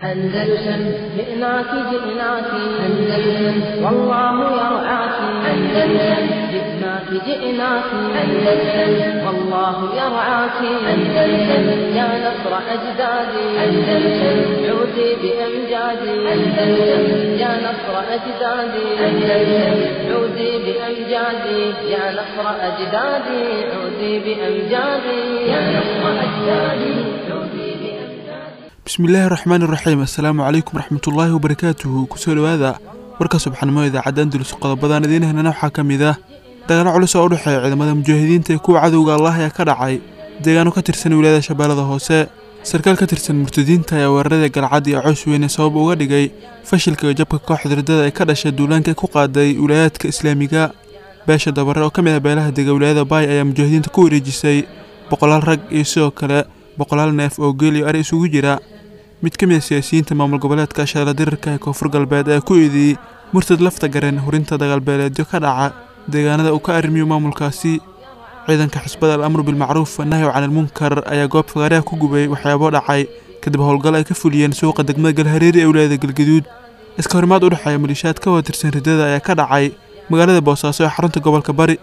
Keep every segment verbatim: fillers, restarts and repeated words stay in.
أندلسن جئناك جئناك أندلسن والله يرعاك أندلسن جئناك جئناك أندلسن والله يرعاك أندلسن يا نصر أجدادي أندلسن عودي بأمجادي أندلسن يا نصر أجدادي أندلسن عودي بأمجادي يا نصر أجدادي عودي بأمجادي يا نصر أجدادي عودي bismillaahi raxmaani raxiim assalaamu calaykum waraxmatullaahi wabarakaatuhu kusoo dhawaada warka subaxnimo idaacadda andalus qodobadaan idiin hehnana waxaa ka mid ah dagaalo culus oo u dhexeeya ciidamada mujaahidiinta ee kuwa cadowga allah ayaa ka dhacay deegaano ka tirsan wilaayada shabeellada hoose sarkaal ka tirsan murtadiinta ayaa weerarada galcad iyo cows weyne sabab uga dhigay fashilka iyo jabka kooxda ridada ee ka dhashay duulaanka ku qaaday wilaayaadka islaamiga beesha dabare oo ka mid ah beelaha dega wilaayada baay ayaa mujaahidiinta ku wareejisay boqolaal rag iyo sidoo kale boqolaal neef oo geel iyo ari isugu jira mid ka mid ah siyaasiyiinta maamul goboleedka shabeelle dirirka ee koonfur galbeed ayaa ku eedeeyey murtad lafta gareen hurinta dagaalbeeleedyo ka dhaca deegaanada uu ka arrimiyo maamulkaasi ciidanka xisbada al-amru bilmacruuf nahyo can ilmunkar ayaa goob fagaaraha ku gubay waxyaabo dhacay kadib howlgal ay ka fuliyeen suuqa degmada galhareeri ee wilaayada galgaduud iska horimaad u dhexeeya maliishaad ka wada tirsan ridada ayaa ka dhacay magaalada boosaaso ee xarunta gobolka bari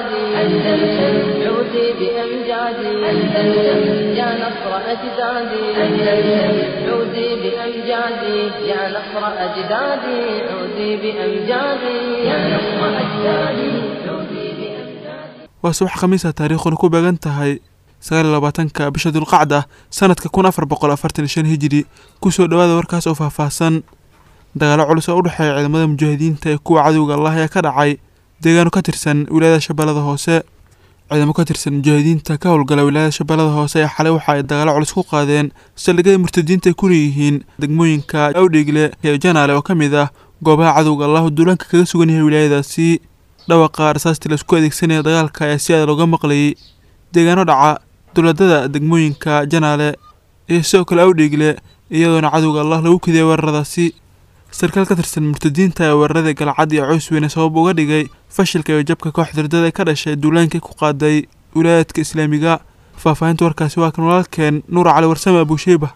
يا نصر أجدادي أندلسن عودي بأمجادي يا نصر أجدادي عودي بأمجادي يا نصر أجدادي عودي بأمجادي waa subax khamiis ah taariikhuna ku beegan tahay sagaal iyo labaatanka bisha dulqacda sanadka kun afar boqol afartan iyo shan hijri kusoo dhawaada warkaas oo faahfaahsan dagaalo culus oo u dhexeeya ciidamada mujaahidiinta ee kuwa cadowga allah ayaa ka dhacay deegaano ka tirsan wilaayada shabeellada hoose ciidamo ka tirsan mujaahidiinta ka howlgala wilaayada shabeellada hoose ee xalay waxa ay dagaalo culus ku qaadeen saldhigyada murtadiinta ay ku leeyihiin degmooyinka awdheegle iyo janaale oo ka mid ah goobaha cadowga allahu duulaanka kaga sugan yahay wilaayadaasi dhawaqa rasaastii laisku adeegsanaya dagaalka ayaa si aad looga maqlayay deegaano dhaca dowladada degmooyinka janaale iyo sidoo kale awdheegle iyadoona cadowga allah lagu kidiyay weeraradaasi sarkaal ka tirsan murtadiinta ee weerarada galcad iyo cows weyne sabab uga dhigay fashilka iyo jabka kooxda ridada ee ka dhashay duulaankii ku qaaday wilaayaadka islaamiga faahfaahinta warkaasi waa kan walaalkeen nuur cali warsame abuusheeba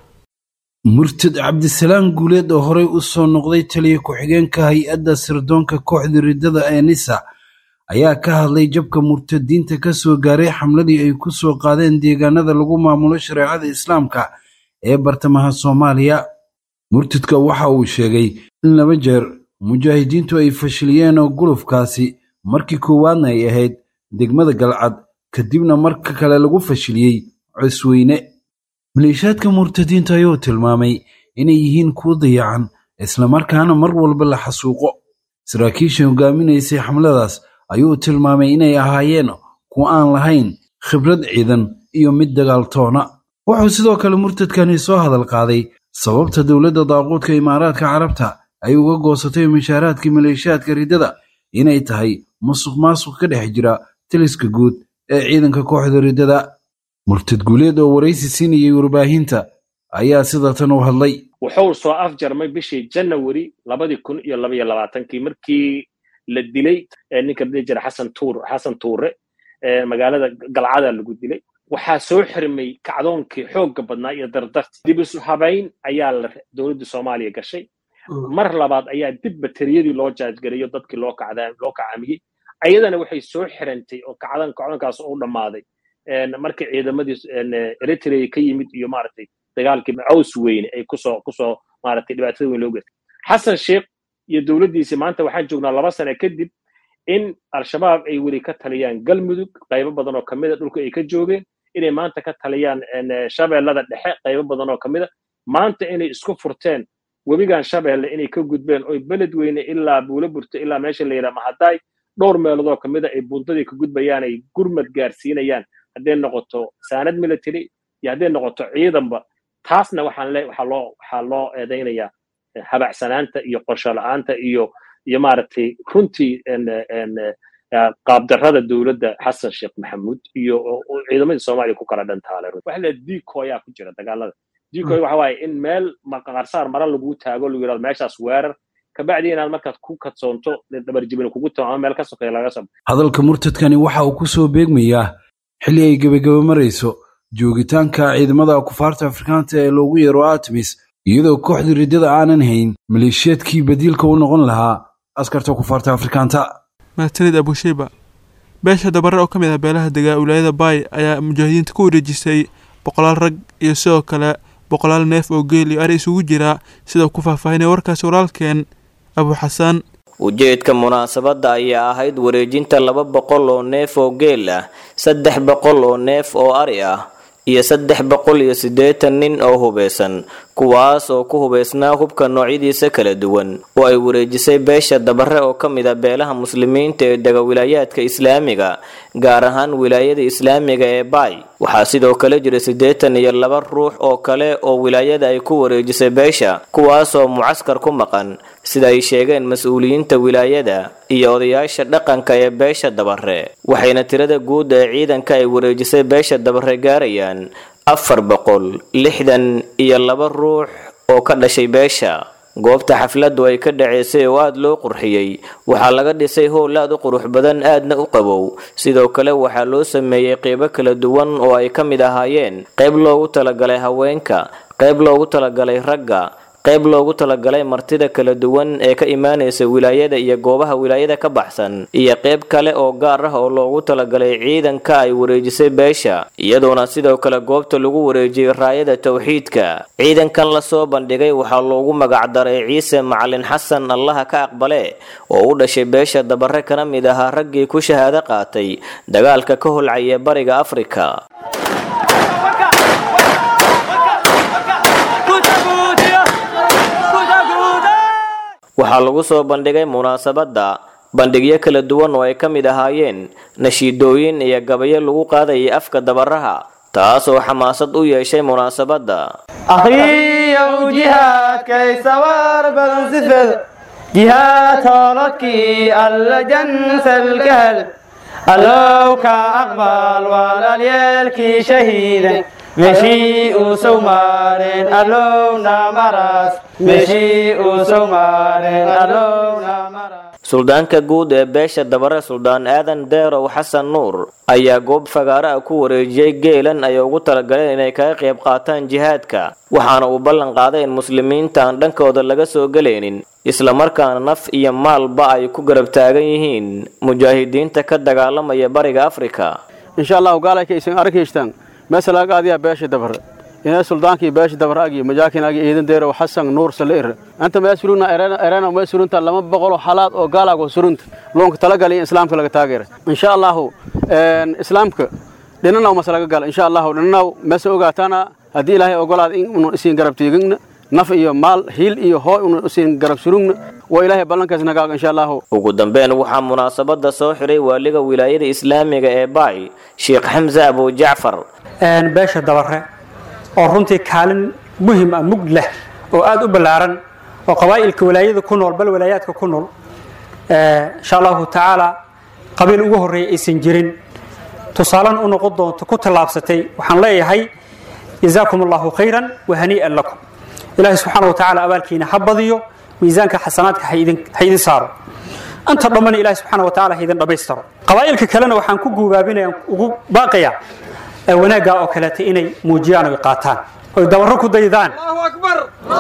murtad cabdisalaam guuleed oo horey u soo noqday taliya ku-xigeenka hay-adda sirdoonka kooxda ridada ee nisa ayaa ka hadlay jabka murtadiinta ka soo gaaray xamladii ay ku soo qaadeen deegaanada lagu maamulo shareecada islaamka ee bartamaha soomaaliya murtadka waxa uu sheegay in laba jeer mujaahidiintu ay fashiliyeen oo gulufkaasi markii koowaadna ay ahayd degmada galcad kadibna marka kale lagu fashiliyey cusweyne maleeshaadka murtadiinta ayuu tilmaamay inay yihiin kuwo dayacan islamarkaana mar walba la xasuuqo saraakiisha hogaaminaysay xamladaas ayuu tilmaamay inay ahaayeen kuwo aan lahayn khibrad ciidan iyo mid dagaaltoona wuxuu sidoo kale murtadkani soo hadal qaaday sababta dowladda daaquudka imaaraadka carabta ay uga goosatay mishaaraadkii maleeshiyaadka ridada inay tahay musuq maasuq ka dhex jira taliska guud ee ciidanka kooxda ridada murtad guuleed oo waraysi siinayay warbaahinta ayaa sidatan u hadlay wuxuu soo afjarmay bishii January labadi kun iyo laba iyo labaatankii markii la dilay ninka dhijir Xasan Tuur Xasan Tuure ee magaalada Galcad lagu dilay waxaa soo xirmay kacdoonkii xoogga badnaa iyo dardarti dib isu habayn ayaa dowladda Soomaaliya gashay mar labaad ayaa dib batariyadii loo jaajgareeyo dadkii loo kacdaan loo kacamiyay ayadana waxay soo xirantay oo kacdan kacdankaas oo dhamaaday een markii ciidamadii Eritrea ka yimid iyo maartay dagaalkii Caws Weyne ay ku soo ku soo maartay dhibaatada weyn loo geystay Xasan Sheekh iyo dowladdiisa maanta waxaan joognaa laba sano kadib in al-shabaab ay weli ka taliyaan galmudug qaybo badan oo kamid ah dhulka ay ka joogeen inay maanta ka taliyaan shabeellada dhexe qaybo badan oo kamid ah maanta inay isku furteen webigan shabeelle inay ka gudbeen oo beled weyne ilaa buulo burto ilaa meesha la yiraahdo Mahaday dhowr meelood oo kamid ah ay buundadii ka gudbayaan ay gurmad gaarsiinayaan haddii noqoto saanad military iyo haddii noqoto ciidanba taasna waxaan leeyahay waxa loo waxa loo eedeynayaa habacsanaanta iyo qorshe la'aanta iyo iyo maartay runtii en en qaab darrada dawladda Xasan Sheekh Maxamuud iyo ciidamada Soomaaliya ku kala dhantaale waxa la diikoya ku jira dagaalada diikoy waxa waay in meel maqarsaar mara lagu taago lagu yiraahdo meeshaas weerar ka bacdi inaad markaad ku kadsoonto dabar jibin kugu taamo meel ka soqay laga sab hadalka murtadkani waxa uu ku soo beegmayaa xilli ay gabagabo marayso joogitaanka ciidamada kufaarta Afrikaanta ee loogu yeero ATMIS iyadoo kooxda riddada aanan hayn maleeshiyaadkii badiilka u noqon lahaa askarta kufaarta afrikaanta. mahadsanid abushayba. beesha dabare oo ka mid ah beelaha degaa wilaayada baay ayaa mujaahidiinta ku wareejisay boqolaal rag iyo sidoo kale boqolaal neef oo geel iyo ari isugu jira sida ku faahfaahinay warkaasi walaalkeen abu xasan. ujeedka munaasabada ayaa ahayd wareejinta laba boqol oo neef oo geel ah, saddex boqol oo neef oo ari ah iyo saddex boqol iyo siddeetan nin oo hubeysan, kuwaas oo ku hubeysnaa hubka noocyadiisa kala duwan oo ay wareejisay beesha dabare oo ka mid ah beelaha muslimiinta ee dega wilaayaadka islaamiga, gaar ahaan wilaayada islaamiga ee baay. waxaa sidoo kale jira siddeetan iyo laba ruux oo kale oo wilaayada ay ku wareejisay beesha, kuwaas oo mucaskar ku maqan sida ay sheegeen mas-uuliyiinta wilaayada iyo odayaasha dhaqanka ee beesha dabare. waxayna tirada guud ee ciidanka ay wareejisay beesha dabare gaarayaan afar boqol lixdan iyo laba ruux oo ka dhashay beesha. goobta xafladu ay ka dhaceysay oo aad loo qurxiyey waxaa laga dhisay howl aad u qurux badan aadna u qabow. sidoo kale waxaa loo sameeyey qeybo kala duwan oo ay ka mid ahaayeen qeyb loogu talagalay haweenka, qeyb loogu talagalay ragga, qayb loogu talagalay martida kala duwan ee ka imaanaysa wilaayada iyo goobaha wilaayada ka baxsan, iyo qayb kale oo gaar ah oo loogu talagalay ciidanka ay wareejisay beesha, iyadoona sidoo kale goobta lagu wareejiyay raayada tawxiidka. ciidankan la soo bandhigay waxaa loogu magac daray Ciise Macalin Xasan Allaha ka aqbale, oo u dhashay beesha dabare kana mid ahaa raggii ku shahaado qaatay dagaalka ka holcaya bariga Afrika. waxaa lagu soo bandhigay munaasabada bandhigyo kala duwan oo ay ka mid ahaayeen nashiidooyin iyo gabayo lagu qaadayay afka dabaraha, taas oo xamaasad u yeeshay munaasabada. akhriyow jihaadkay sawar badan sifad jihaad hoolodkii alla jansalgahal allow ka aqbal walaalyeelkii shahiidan meeshii uu soo maareen allowna maras meeshii uu soo maareen allowna maras. suldaanka guud ee beesha dabare suldaan aadan deerow xasan nuur ayaa goob fagaare ah ku wareejiyay geelan ay ugu talagaleen inay kaga qayb qaataan jihaadka, waxaana uu ballan qaaday in muslimiinta aan dhankooda laga soo galaynin isla markaana naf iyo maalba ay ku garab taagan yihiin mujaahidiinta ka dagaalamaya bariga Afrika. insha Allah gaalay isin arkaystaan مثلا قاضي باش دبر إن سلطانك باش دبر أجي مجاكين أجي إيدن دير وحسن نور سلير أنت ما يسولون إيران إيران وما يسولون تلا ما بقولوا حالات أو قالك وسرنت لونك تلاقى لي إسلام كلا تاجر إن شاء الله إسلامك لأننا مثلا قال إن شاء الله لأننا مسؤول قاتنا هدي له أقول إن إسين قرب تيجين نفي مال هيل إيه هاي إن إسين قرب سرون وإله بلنك إسنا إن شاء الله. وقدام بين وحام مناسبة صاحري واللي ولاية الإسلامية إباي شيخ حمزة أبو جعفر. een beesha dabare oo runtii kaalin muhiim ah mug leh oo aad u balaaran oo qabaa'ilka wilaayada ku nool bal wilaayaadka ku nool ee insha Allah taala qabiil ugu horeeyay aysan jirin tusaalan u noqon doonto ku talaabsatay. waxaan leeyahay jazaakumullahu khayran wa hanii'an lakum. ilaahay subhanahu wa taala abaalkiina habadiyo miisaanka xasanaadka haydin haydin saaro anta dhammaan ilaahay subhanahu wa taala haydin dhabaystiro. qabaa'ilka kalena waxaan ku guubaabinayaa ugu baaqaya wanaaga oo kale inay muujiyaan oo qaataan oo dabaro ku daydaan. Allahu akbar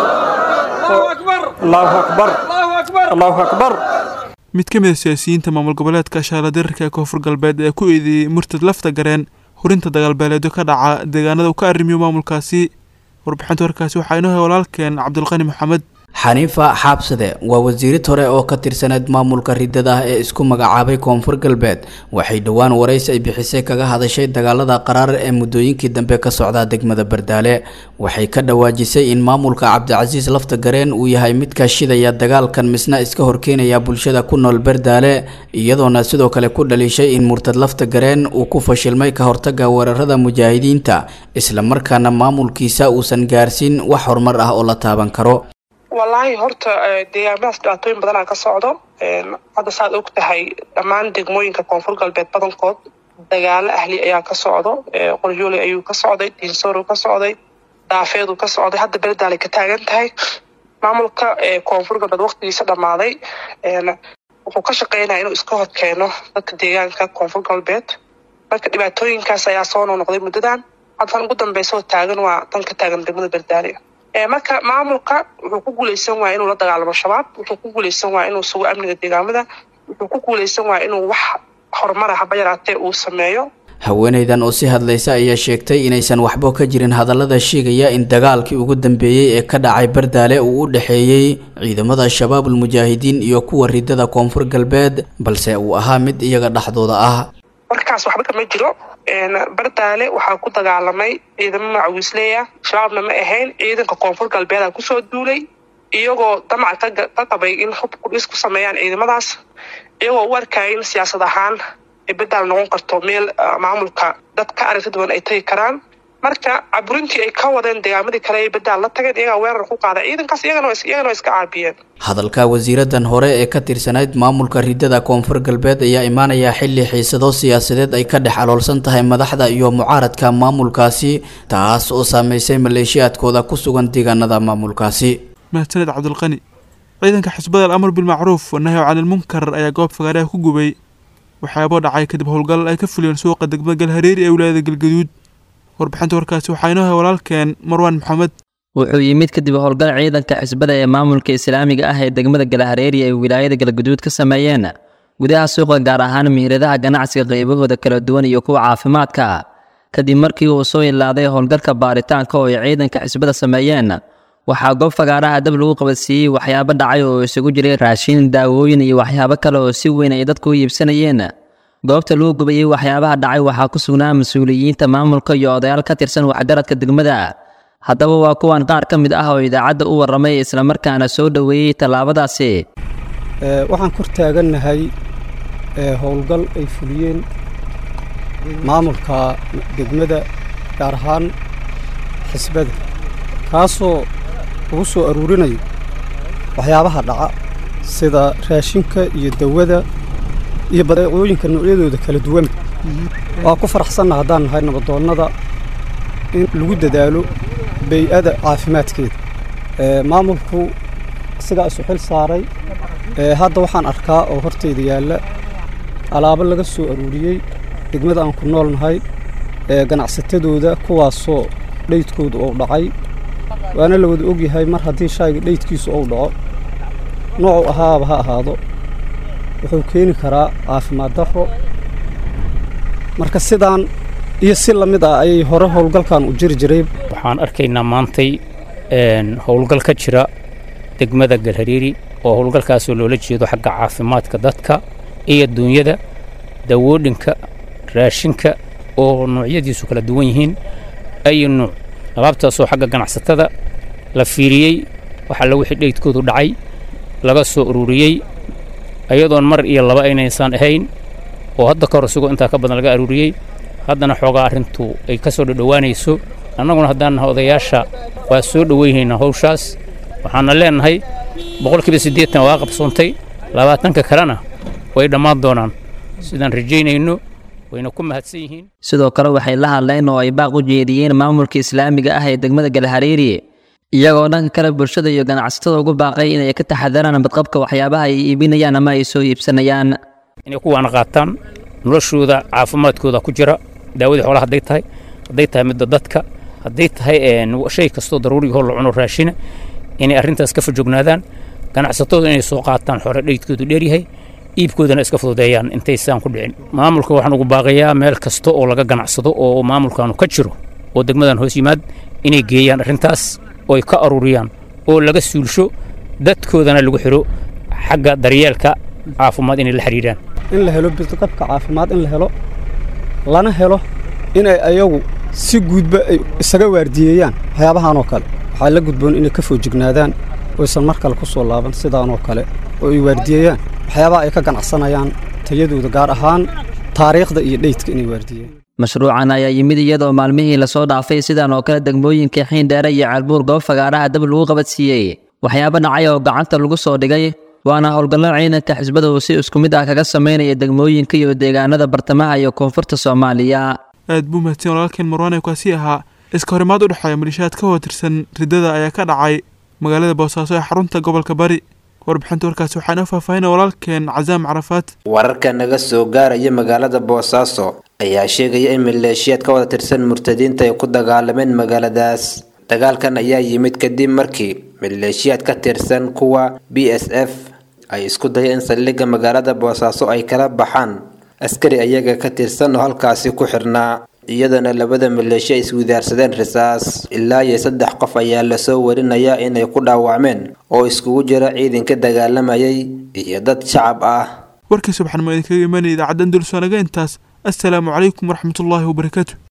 Allahu akbar Allahu akbar Allahu akbar Allahu akbar. mid ka mid ah siyaasiyiinta maamul goboleedka Shaaladeerka ee Koonfur Galbeed ee ku eedeeyay murtad lafta gareen hurinta dagaalbeeleedyo ka dhaca deegaanada uu ka arrimiyo maamulkaasi. warbixinta warkaasi waxaa inoo hay walaalkeen Cabdulqani Maxamed. xaniifa xaabsade waa wasiirid hore oo ka tirsaneed maamulka ridada ah ee isku magacaabay Koonfur Galbeed. waxay dhawaan waraysi ay bixisay kaga hadashay dagaalada qaraar ee muddooyinkii dambe ka socda degmada Bardaale. waxay ka dhawaajisay in maamulka Cabdicasiis lafta gareen uu yahay mid ka shidaya dagaalkan misna iska horkeenaya bulshada ku nool Bardaale, iyadoona sidoo kale ku dhalishay in murtad lafta gareen uu ku fashilmay ka hortaga weerarada mujaahidiinta isla markaana maamulkiisa uusan gaarsiin wax horumar ah oo la taaban karo. والله horta deegaanadaas dhibaatooyin badan ka socdo hadda saad og tahay dhammaan degmooyinka Koonfur Galbeed badankood dagaal ahli ayaa ka socdo. qoryoole ayuu ka socday, diinsoro ka socday, daafeedu ka socday, hadda Bardaale ka taagan tahay. maamulka Koonfur Galbeed waqtigiisa dhamaaday wuxuu ka shaqeynayaa inuu iska horkeeno dadka deegaanka Koonfur Galbeed. marka dhibaatooyinkaas ayaa soo noqday muddadan hadda ugu dambeysay taagan waa tan ka taagan degmada Bardaale. marka maamulka wuxuu ku guuleysan waa inuu la dagaalamo shabaab, wuxuu ku guuleysan waa inuu sugo amniga deegaamada, wuxuu ku guuleysan waa inuu wax horumar haba yaraatee uu sameeyo. haweenaydan oo si hadlaysa ayaa sheegtay inaysan waxba ka jirin hadallada sheegaya in dagaalkii ugu dambeeyay ee ka dhacay Bardaale uu u dhaxeeyay ciidamada shabaabul mujaahidiin iyo kuwa ridada Koonfur Galbeed, balse uu ahaa mid iyaga dhaxdooda ah. markaas waxba kama jiro. Bardaale waxaa ku dagaalamay ciidamo macawisleeya, shabaabna ma ahayn. ciidanka Koonfur Galbeed ku soo duulay iyagoo damac ka qabay in hub ku isku sameeyaan ciidamadaas, iyagoo u arkayeen siyaasad ahaan bedel noqon karto meel maamulka dadka aragti duwan ay tagi karaan. marka caburintii ay ka wadeen deegaamadii kale ay bedel la tageen, iyaga weerar ku qaaday ciidankaas, iyagana iyagana iska caabiyeen. hadalka wasiiradan hore ee ka tirsanayd maamulka ridada Koonfur Galbeed ayaa imaanaya xilli xiisado siyaasadeed ay ka dhex aloolsan tahay madaxda iyo mucaaradka maamulkaasi, taas oo saameysay maleeshiyaadkooda ku sugan deegaanada maamulkaasi. mahadsanid Cabdulqani. ciidanka xisbada al-amr bil macruuf wa nahyi can al-munkar ayaa goob fagaaraha ku gubay waxyaabo dhacay kadib howlgal ay ka fuliyeen suuqa degmada Galhareeri ee wilaayada Galgaduud. warbixinta warkaasi waxaa inoo hay walaalkeen Marwan Maxamed. wuxuu yimid kadib howlgal ciidanka xisbada ee maamulka islaamiga ah ee degmada Galhareeri ee wilaayada Galgaduud ka sameeyeen gudaha suuqa, gaar ahaan meheradaha ganacsiga qaybahooda kala duwan iyo kuwa caafimaadka. kadib markii uu soo ilaaday howlgalka baaritaanka oo ay ciidanka xisbada sameeyeen, waxaa goob fagaaraha dab lagu qabadsiiyey waxyaabo dhacay oo isugu jiray raashin, daawooyin iyo waxyaabo kale oo si weyn ay dadku u iibsanayeen. goobta lagu gubayay waxyaabaha dhacay waxaa ku sugnaa mas-uuliyiinta maamulka iyo odayaal ka tirsan waxgaradka degmada. haddaba waa kuwan qaar ka mid ah oo idaacadda u warramay isla markaana soo dhoweeyey tallaabadaasi. waxaan kor taagannahay howlgal ay fuliyeen maamulka degmada, gaar ahaan xisbada, kaasoo ugu soo aruurinayo waxyaabaha dhaca sida raashinka iyo dawada iyo badeecooyinka noocyadooda kala duwan. waa ku faraxsanna haddaan nahay nabadoonnada in lagu dadaalo bay-ada caafimaadkeeda. maamulku isagaa isu xil saaray. hadda waxaan arkaa oo horteyda yaalla alaabo laga soo aruuriyey degmada aan ku nool nahay, ganacsatadooda kuwaasoo dhaydkooda uu dhacay. waana la wada ogyahay mar haddii shayga dhaydkiisu uu dhaco, noocuu ahaaba ha ahaado, wuxuu keeni karaa caafimaad darro. marka sidaan iyo si la mid ah ayay hore howlgalkan u jiri jiray. waxaan arkaynaa maantay howlgal ka jira degmada Galhareeri oo howlgalkaasoo loola jeedo xagga caafimaadka dadka iyo duunyada, dawoodhinka, raashinka oo noocyadiisu kala duwan yihiin ay nooc. alaabtaasoo xagga ganacsatada la fiiriyey, waxa la wixii dhaydkoodu dhacay laga soo ururiyey, ayadoon mar iyo laba aynaysan ahayn, oo hadda ka hor isagoo intaa ka badan laga aruuriyey. haddana xoogaa arrintu ay ka soo dhowaanayso. annaguna haddaan nahay odayaasha waa soo dhoweynaynaa hawshaas. waxaana leenahay boqolkiiba siddeetan waa qabsoontay, labaatanka kalena way dhammaan doonaan sidaan rajaynayno, wayna ku mahadsan yihiin. sidoo kale waxay la hadleen oo ay baaq u jeediyeen maamulka islaamiga ah ee degmada Galhareeri, iyagoo dhanka kale bulshada iyo ganacsatada ugu baaqay inay ka taxadaraan badqabka waxyaabaha ay iibinayaan ama ay soo iibsanayaan. inay kuwaana qaataan noloshooda, caafimaadkooda ku jira, daawadii xoolaha hadday tahay, hadday tahay midda dadka, hadday tahay shay kastoo daruuri oo la cuno raashina, inay arrintaas ka fajognaadaan. ganacsatadu inay soo qaataan xoolo dhaydkoodu dheeryahay, iibkoodana iska fududeeyaan intaysaan ku dhicin. maamulka waxaan ugu baaqayaa meel kasta oo laga ganacsado oo maamulkaanu ka jiro oo degmadan hoos yimaad inay geeyaan arrintaas oo ay ka aruuriyaan oo laga suulsho, dadkoodana lagu xiro xagga daryeelka caafimaad inay la xiriiraan. in la helo badqabka caafimaad, in la helo lana helo inay ayagu si guudba ay isaga waardiyeeyaan waxyaabahan oo kale. waxaa la gudboon inay ka foojignaadaan oo aysan mar kale ku soo laaban sidaan oo kale, oo ay waardiyeeyaan waxyaabaha ay ka ganacsanayaan tayadooda, gaar ahaan taariikhda iyo dhaydka inay waardiyeen. mashruucan ayaa yimid iyadoo maalmihii la soo dhaafay sidaan oo kale degmooyinka Xiindheere iyo Caalbuur goob fagaaraha dab lagu qabadsiiyey waxyaabo dhacay oo gacanta lagu soo dhigay. waana howlgallo ciidanka xisbada uu si isku mid ah kaga sameynaya degmooyinka iyo deegaanada bartamaha iyo koonfurta Soomaaliya. aad buu mahadsan walaalkeen Marwan ee kaasi ahaa. iska horimaad u dhexeeya malishaad ka tirsan ridada ayaa ka dhacay magaalada Boosaaso ee xarunta gobolka Bari. warbixinta warkaasi waxaa inoo faahfaahinaya walaalkeen Cazaam Carafaat. wararka naga soo gaaraya magaalada Boosaaso ayaa sheegaya in maleeshiyaad ka wada tirsan murtadiinta ay ku dagaalameen magaaladaas. dagaalkan ayaa yimid kadib markii maleeshiyaad ka tirsan kuwa B S F ay isku dayeen in saldhigga magaalada Boosaaso ay kala baxaan askari ayaga ka tirsan oo halkaasi ku xirnaa iyadana labada maleeshiya iswidaarsadeen risaas ilaa iyo saddex qof ayaa la soo warinayaa inay ku dhaawacmeen oo iskugu jira ciidanka dagaalamayay iyo dad shacab ah warkii subaxnimo ee kaga imanayay idaacadda Andalus wanaga intaas assalaamu calaykum waraxmatullaahi wabarakaatuh